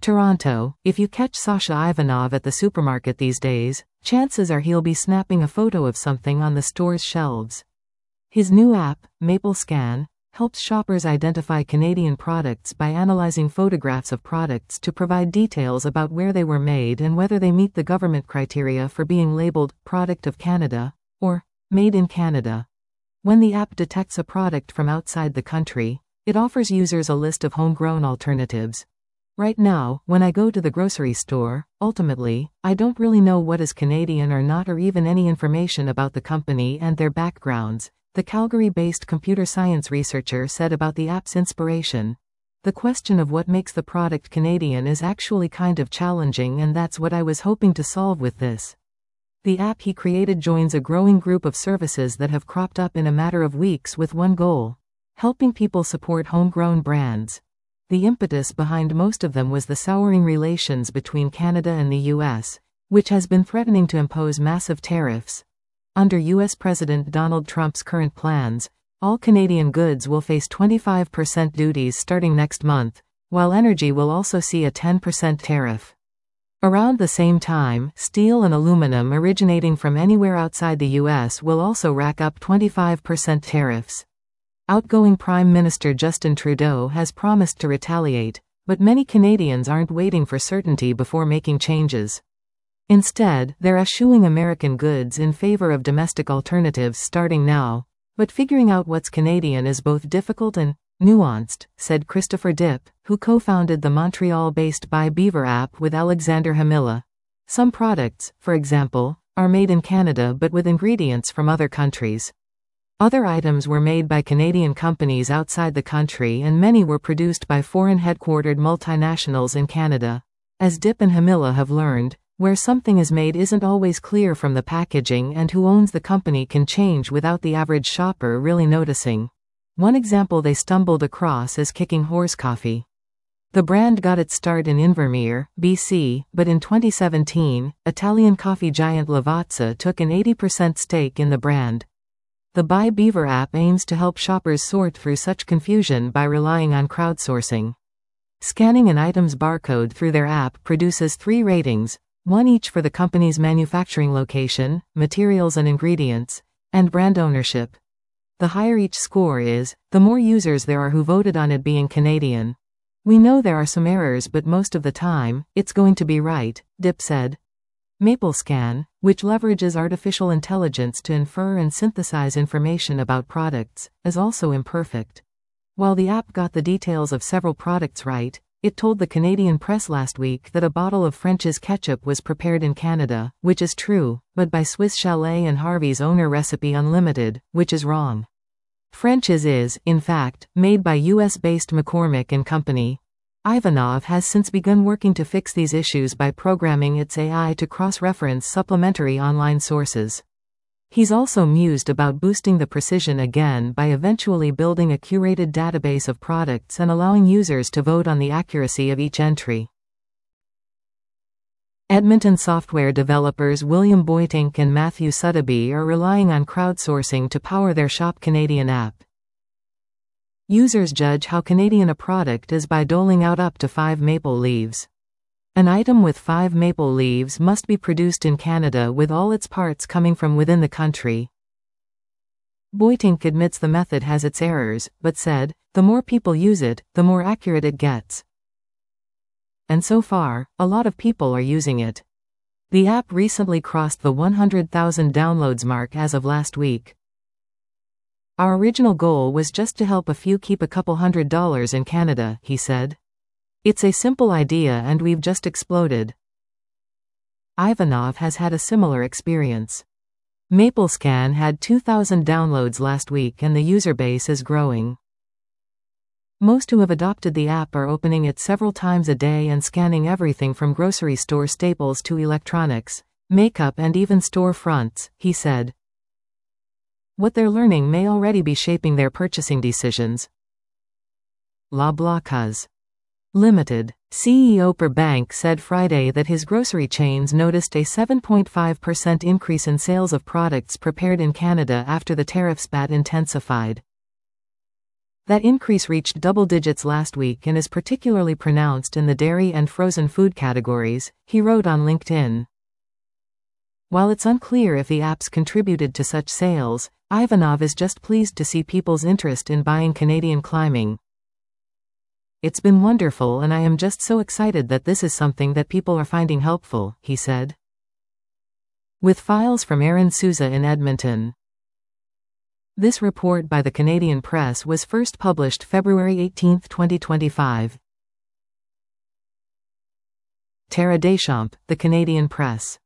Toronto. If you catch Sasha Ivanov at the supermarket these days, chances are he'll be snapping a photo of something on the store's shelves. His new app, MapleScan, helps shoppers identify Canadian products by analyzing photographs of products to provide details about where they were made and whether they meet the government criteria for being labeled Product of Canada or Made in Canada. When the app detects a product from outside the country, it offers users a list of homegrown alternatives. Right now, when I go to the grocery store, ultimately, I don't really know what is Canadian or not, or even any information about the company and their backgrounds, the Calgary-based computer science researcher said about the app's inspiration. The question of what makes the product Canadian is actually kind of challenging, and that's what I was hoping to solve with this. The app he created joins a growing group of services that have cropped up in a matter of weeks with one goal: helping people support homegrown brands. The impetus behind most of them was the souring relations between Canada and the U.S., which has been threatening to impose massive tariffs. Under U.S. President Donald Trump's current plans, all Canadian goods will face 25% duties starting next month, while energy will also see a 10% tariff. Around the same time, steel and aluminum originating from anywhere outside the U.S. will also rack up 25% tariffs. Outgoing Prime Minister Justin Trudeau has promised to retaliate, but many Canadians aren't waiting for certainty before making changes. Instead, they're eschewing American goods in favor of domestic alternatives starting now. But figuring out what's Canadian is both difficult and nuanced, said Christopher Dipp, who co-founded the Montreal-based Buy Beaver app with Alexander Hamila. Some products, for example, are made in Canada but with ingredients from other countries. Other items were made by Canadian companies outside the country, and many were produced by foreign-headquartered multinationals in Canada. As Dipp and Hamila have learned, where something is made isn't always clear from the packaging, and who owns the company can change without the average shopper really noticing. One example they stumbled across is Kicking Horse Coffee. The brand got its start in Invermere, BC, but in 2017, Italian coffee giant Lavazza took an 80% stake in the brand. The Buy Beaver app aims to help shoppers sort through such confusion by relying on crowdsourcing. Scanning an item's barcode through their app produces 3 ratings, one each for the company's manufacturing location, materials and ingredients, and brand ownership. The higher each score is, the more users there are who voted on it being Canadian. We know there are some errors, but most of the time, it's going to be right, Dipp said. MapleScan, which leverages artificial intelligence to infer and synthesize information about products, is also imperfect. While the app got the details of several products right, it told the Canadian press last week that a bottle of French's ketchup was prepared in Canada, which is true, but by Swiss Chalet and Harvey's owner Recipe Unlimited, which is wrong. French's is, in fact, made by US-based McCormick and Company. Ivanov has since begun working to fix these issues by programming its AI to cross-reference supplementary online sources. He's also mused about boosting the precision again by eventually building a curated database of products and allowing users to vote on the accuracy of each entry. Edmonton software developers William Boytink and Matthew Sotheby are relying on crowdsourcing to power their Shop Canadian app. Users judge how Canadian a product is by doling out up to 5 maple leaves. An item with 5 maple leaves must be produced in Canada with all its parts coming from within the country. Boytink admits the method has its errors, but said, the more people use it, the more accurate it gets. And so far, a lot of people are using it. The app recently crossed the 100,000 downloads mark as of last week. Our original goal was just to help a few keep a couple $100 in Canada, he said. It's a simple idea and we've just exploded. Ivanov has had a similar experience. MapleScan had 2,000 downloads last week and the user base is growing. Most who have adopted the app are opening it several times a day and scanning everything from grocery store staples to electronics, makeup and even store fronts, he said. What they're learning may already be shaping their purchasing decisions. Loblaws Limited CEO Per Bank said Friday that his grocery chains noticed a 7.5% increase in sales of products prepared in Canada after the tariff spat intensified. That increase reached double digits last week and is particularly pronounced in the dairy and frozen food categories, he wrote on LinkedIn. While it's unclear if the apps contributed to such sales, Ivanov is just pleased to see people's interest in buying Canadian climbing. It's been wonderful and I am just so excited that this is something that people are finding helpful, he said. With files from Aaron Souza in Edmonton. This report by the Canadian Press was first published February 18, 2025. Tara Deschamps, The Canadian Press.